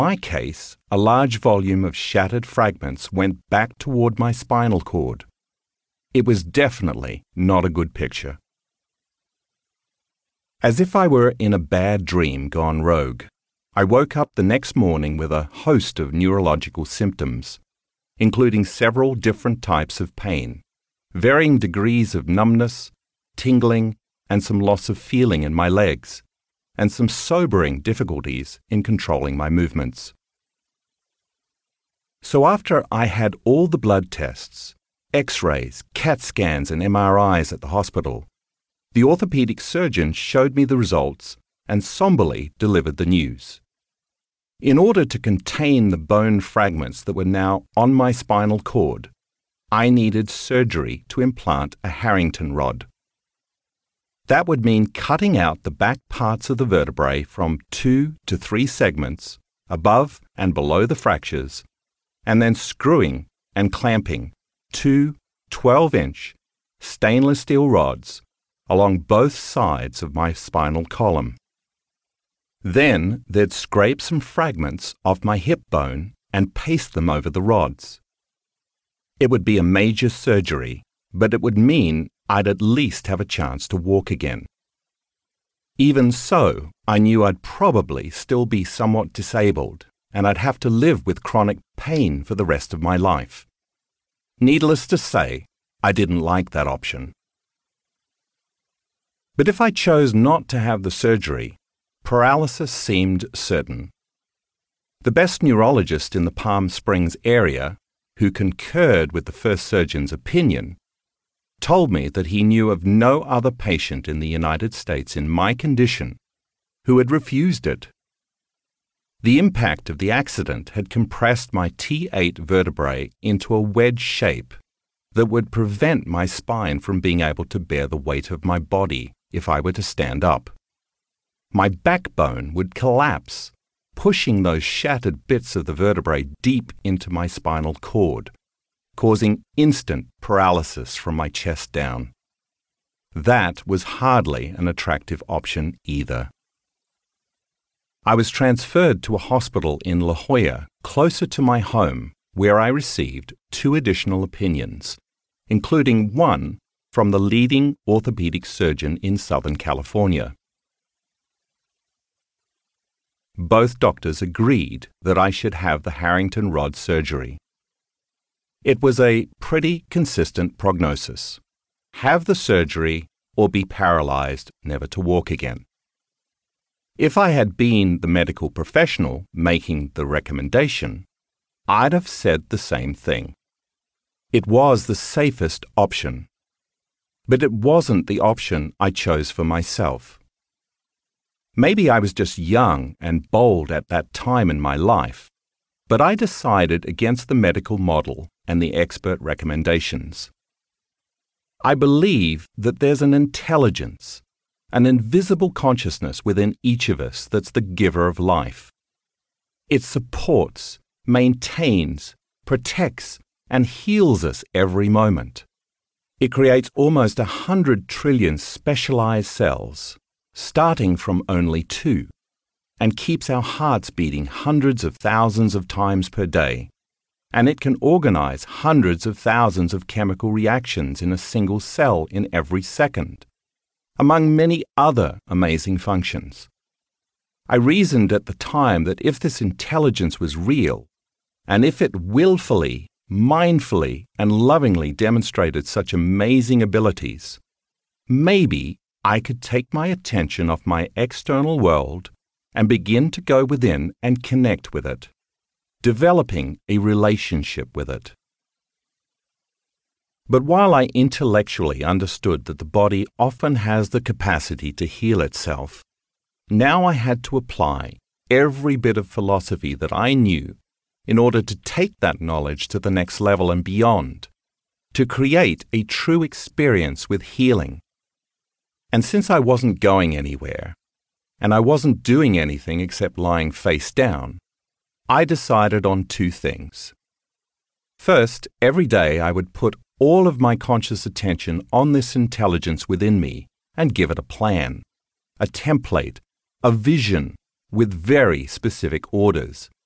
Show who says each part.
Speaker 1: my case, a large volume of shattered fragments went back toward my spinal cord. It was definitely not a good picture. As if I were in a bad dream gone rogue, I woke up the next morning with a host of neurological symptoms, including several different types of pain, varying degrees of numbness, tingling, and some loss of feeling in my legs, and some sobering difficulties in controlling my movements. So after I had all the blood tests, X-rays, CAT scans, and MRIs at the hospital, the orthopedic surgeon showed me the results and somberly delivered the news. In order to contain the bone fragments that were now on my spinal cord, I needed surgery to implant a Harrington rod. That would mean cutting out the back parts of the vertebrae from 2 to 3 segments above and below the fractures, and then screwing and clamping 2 12-inch stainless steel rods along both sides of my spinal column. Then they'd scrape some fragments off my hip bone and paste them over the rods. It would be a major surgery, but it would mean I'd at least have a chance to walk again. Even so, I knew I'd probably still be somewhat disabled, and I'd have to live with chronic pain for the rest of my life. Needless to say, I didn't like that option. But if I chose not to have the surgery, paralysis seemed certain. The best neurologist in the Palm Springs area, who concurred with the first surgeon's opinion, told me that he knew of no other patient in the United States in my condition who had refused it. The impact of the accident had compressed my T8 vertebrae into a wedge shape that would prevent my spine from being able to bear the weight of my body if I were to stand up. My backbone would collapse, pushing those shattered bits of the vertebrae deep into my spinal cord, causing instant paralysis from my chest down. That was hardly an attractive option either. I was transferred to a hospital in La Jolla, closer to my home, where I received 2 additional opinions, including one from the leading orthopedic surgeon in Southern California. Both doctors agreed that I should have the Harrington rod surgery. It was a pretty consistent prognosis: have the surgery or be paralyzed, never to walk again. If I had been the medical professional making the recommendation, I'd have said the same thing. It was the safest option, but it wasn't the option I chose for myself. Maybe I was just young and bold at that time in my life, but I decided against the medical model and the expert recommendations. I believe that there's an intelligence, an invisible consciousness within each of us that's the giver of life. It supports, maintains, protects, and heals us every moment. It creates almost 100 trillion specialized cells, starting from only 2, and keeps our hearts beating hundreds of thousands of times per day. And it can organize hundreds of thousands of chemical reactions in a single cell in every second, among many other amazing functions. I reasoned at the time that if this intelligence was real, and if it willfully, mindfully, and lovingly demonstrated such amazing abilities, maybe I could take my attention off my external world and begin to go within and connect with it, developing a relationship with it. But while I intellectually understood that the body often has the capacity to heal itself, now I had to apply every bit of philosophy that I knew in order to take that knowledge to the next level and beyond, to create a true experience with healing. And since I wasn't going anywhere, and I wasn't doing anything except lying face down, I decided on 2 things. First, every day I would put all of my conscious attention on this intelligence within me and give it a plan, a template, a vision with very specific orders,